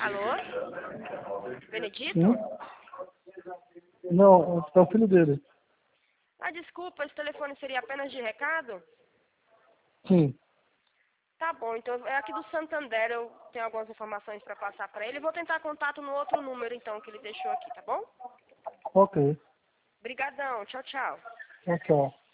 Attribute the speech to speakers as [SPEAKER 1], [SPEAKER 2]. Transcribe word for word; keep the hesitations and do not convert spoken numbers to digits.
[SPEAKER 1] Alô? Benedito?
[SPEAKER 2] Sim? Não, é o filho dele.
[SPEAKER 1] Ah, desculpa, esse telefone seria apenas de recado?
[SPEAKER 2] Sim.
[SPEAKER 1] Tá bom, então é aqui do Santander, eu tenho algumas informações para passar para ele. Vou tentar contato no outro número, então, que ele deixou aqui, tá bom?
[SPEAKER 2] Ok.
[SPEAKER 1] Obrigadão, tchau, tchau.
[SPEAKER 2] Tchau, tchau.